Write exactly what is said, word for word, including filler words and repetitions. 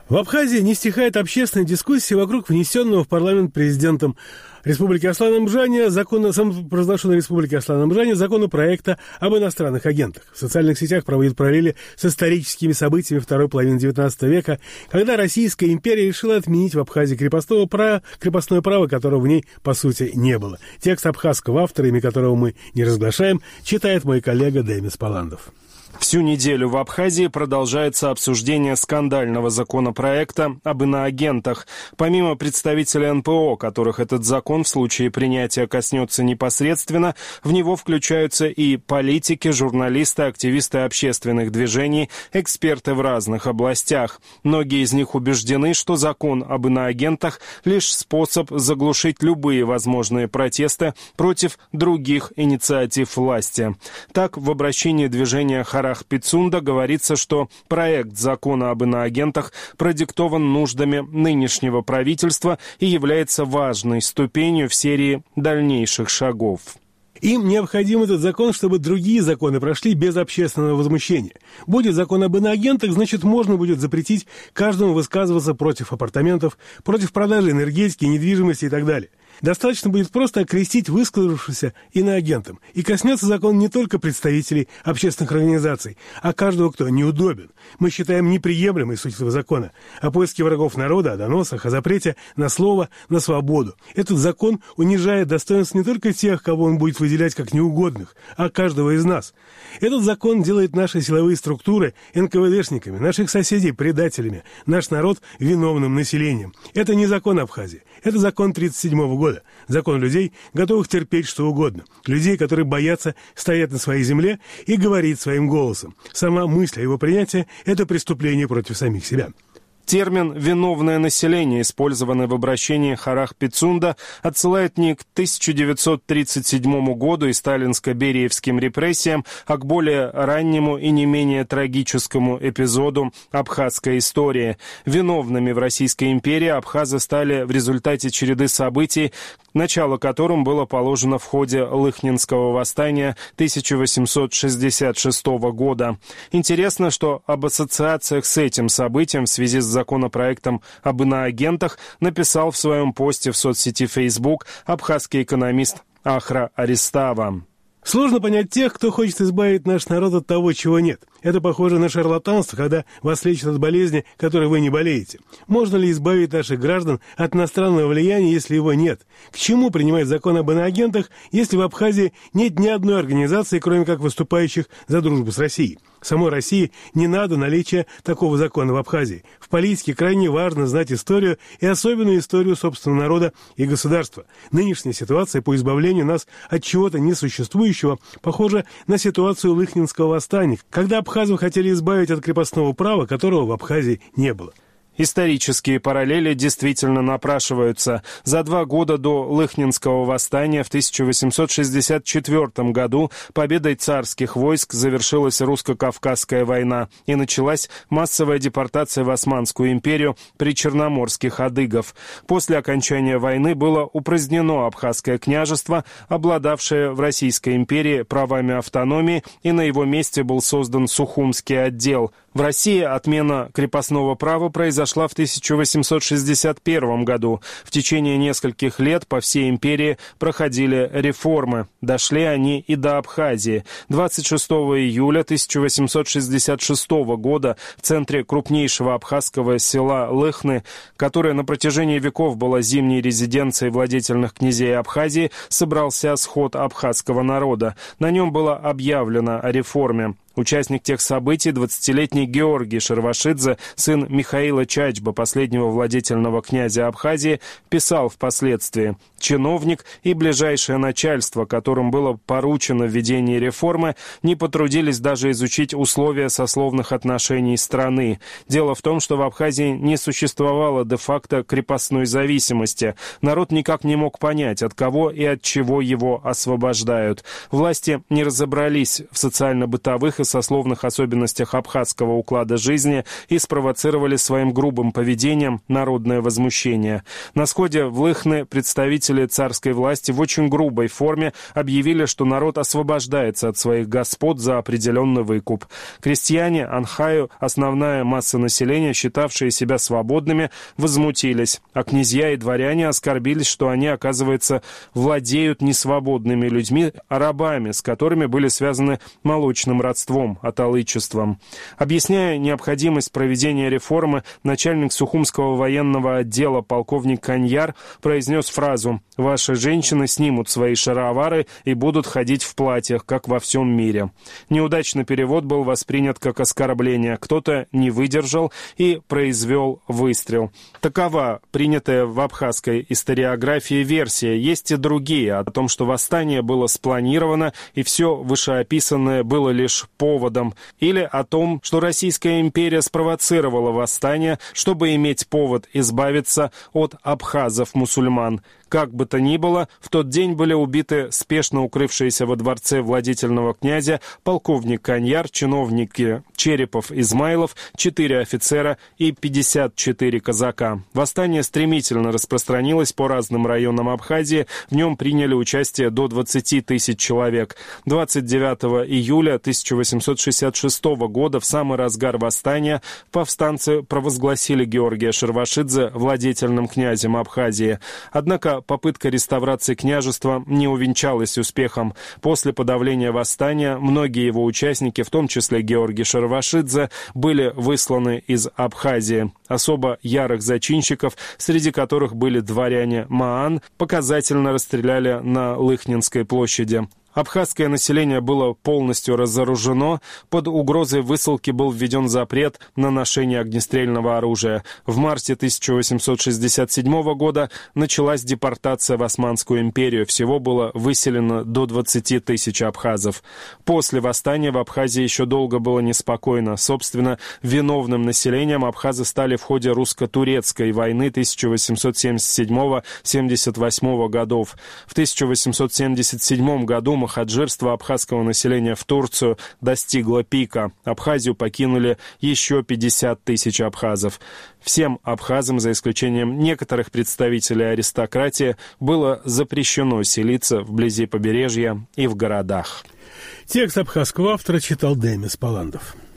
В Абхазии не стихает общественная дискуссия вокруг внесенного в парламент президентом Республики Аслан-Амжани, закона, самопровозглашенной Республики Аслан-Амжани, законопроекта об иностранных агентах. В социальных сетях проводят параллели с историческими событиями второй половины девятнадцатого века, когда Российская империя решила отменить в Абхазии крепостного права, крепостное право, которого в ней, по сути, не было. Текст абхазского автора, имя которого мы не разглашаем, читает мой коллега Демис Паландов. Всю неделю в Абхазии продолжается обсуждение скандального законопроекта об иноагентах. Помимо представителей эн пэ о, которых этот закон в случае принятия коснется непосредственно, в него включаются и политики, журналисты, активисты общественных движений, эксперты в разных областях. Многие из них убеждены, что закон об иноагентах – лишь способ заглушить любые возможные протесты против других инициатив власти. Так, в обращении движения «Харах Пицунда» говорится, что проект закона об иноагентах продиктован нуждами нынешнего правительства и является важной ступенью в серии дальнейших шагов. Им необходим этот закон, чтобы другие законы прошли без общественного возмущения. Будет закон об иноагентах, значит, можно будет запретить каждому высказываться против апартаментов, против продажи энергетики, недвижимости и так далее. Достаточно будет просто окрестить высказавшегося иноагентом. И коснется закон не только представителей общественных организаций, а каждого, кто неудобен. Мы считаем неприемлемой суть этого закона. О поиске врагов народа, о доносах, о запрете на слово, на свободу. Этот закон унижает достоинство не только тех, кого он будет выделять как неугодных, а каждого из нас. Этот закон делает наши силовые структуры эн ка вэ дэшниками, наших соседей предателями, наш народ виновным населением. Это не закон Абхазии. Это закон тридцать седьмого года. Закон людей, готовых терпеть что угодно. Людей, которые боятся стоять на своей земле и говорить своим голосом. Сама мысль о его принятии – это преступление против самих себя. Термин «виновное население», использованный в обращении «Харах Пицунда», отсылает не к тысяча девятьсот тридцать седьмому году и сталинско-бериевским репрессиям, а к более раннему и не менее трагическому эпизоду абхазской истории. Виновными в Российской империи абхазы стали в результате череды событий, начало которым было положено в ходе Лыхнинского восстания тысяча восемьсот шестьдесят шестого года. Интересно, что об ассоциациях с этим событием в связи с законопроектом об иноагентах написал в своем посте в соцсети Facebook абхазский экономист Ахра Аристава. Сложно понять тех, кто хочет избавить наш народ от того, чего нет. Это похоже на шарлатанство, когда вас лечат от болезни, которой вы не болеете. Можно ли избавить наших граждан от иностранного влияния, если его нет? К чему принимать закон об иноагентах, если в Абхазии нет ни одной организации, кроме как выступающих за дружбу с Россией? Самой России не надо наличия такого закона в Абхазии. В политике крайне важно знать историю и особенную историю собственного народа и государства. Нынешняя ситуация по избавлению нас от чего-то несуществующего похожа на ситуацию Лыхнинского восстания, когда абхазов хотели избавить от крепостного права, которого в Абхазии не было. Исторические параллели действительно напрашиваются. За два года до Лыхнинского восстания в тысяча восемьсот шестьдесят четвёртом году победой царских войск завершилась русско-кавказская война и началась массовая депортация в Османскую империю причерноморских адыгов. После окончания войны было упразднено Абхазское княжество, обладавшее в Российской империи правами автономии, и на его месте был создан Сухумский отдел. В России отмена крепостного права произошла в тысяча восемьсот шестьдесят первом году. В течение нескольких лет по всей империи проходили реформы. Дошли они и до Абхазии. двадцать шестого июля тысяча восемьсот шестьдесят шестого года в центре крупнейшего абхазского села Лыхны, которое на протяжении веков было зимней резиденцией владетельных князей Абхазии, собрался сход абхазского народа. На нем было объявлено о реформе. Участник тех событий, двадцатилетний Георгий Шервашидзе, сын Михаила Чачба, последнего владетельного князя Абхазии, писал впоследствии: «Чиновник и ближайшее начальство, которым было поручено введение реформы, не потрудились даже изучить условия сословных отношений страны. Дело в том, что в Абхазии не существовало де-факто крепостной зависимости. Народ никак не мог понять, от кого и от чего его освобождают. Власти не разобрались в социально-бытовых и сословных особенностях абхазского уклада жизни и спровоцировали своим грубым поведением народное возмущение. На сходе в Лыхны представители царской власти в очень грубой форме объявили, что народ освобождается от своих господ за определенный выкуп. Крестьяне Анхаю, основная масса населения, считавшие себя свободными, возмутились, а князья и дворяне оскорбились, что они, оказывается, владеют не свободными людьми, а рабами, с которыми были связаны молочным родством, аталычеством. Объясняя необходимость проведения реформы, начальник Сухумского военного отдела полковник Каньяр произнес фразу: «Ваши женщины снимут свои шаровары и будут ходить в платьях, как во всем мире». Неудачный перевод был воспринят как оскорбление. Кто-то не выдержал и произвел выстрел. Такова принятая в абхазской историографии версия. Есть и другие о том, что восстание было спланировано и все вышеописанное было лишь поводом. Или о том, что Российская империя спровоцировала восстание, чтобы иметь повод избавиться от абхазов-мусульман. Как бы то ни было, в тот день были убиты спешно укрывшиеся во дворце владетельного князя полковник Каньяр, чиновники Черепов-Измайлов, четыре офицера и пятьдесят четыре казака. Восстание стремительно распространилось по разным районам Абхазии, в нем приняли участие до двадцати тысяч человек. двадцать девятого июля тысяча восемьсот шестьдесят шестого года, в самый разгар восстания, повстанцы провозгласили Георгия Шервашидзе владетельным князем Абхазии. Однако попытка реставрации княжества не увенчалась успехом. После подавления восстания многие его участники, в том числе Георгий Шервашидзе, были высланы из Абхазии. Особо ярых зачинщиков, среди которых были дворяне Маан, показательно расстреляли на Лыхнинской площади. Абхазское население было полностью разоружено, под угрозой высылки был введен запрет на ношение огнестрельного оружия. В марте тысяча восемьсот шестьдесят седьмого года началась депортация в Османскую империю. Всего было выселено до двадцати тысяч абхазов. После восстания в Абхазии еще долго было неспокойно. Собственно, виновным населением абхазы стали в ходе русско-турецкой войны тысяча восемьсот семьдесят седьмого — семьдесят восьмого годов. В тысяча восемьсот семьдесят седьмом году мухаджирство абхазского населения в Турцию достигло пика. Абхазию покинули еще пятьдесят тысяч абхазов. Всем абхазам, за исключением некоторых представителей аристократии, было запрещено селиться вблизи побережья и в городах. Текст абхазского автора читал Демис Паландов.